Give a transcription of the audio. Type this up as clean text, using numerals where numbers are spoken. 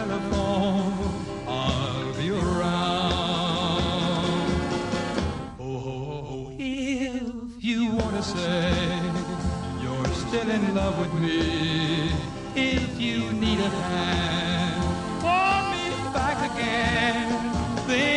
telephone, I'll be around. Oh, if you want to say you're still in love with me, if you need a hand, call me back again. Then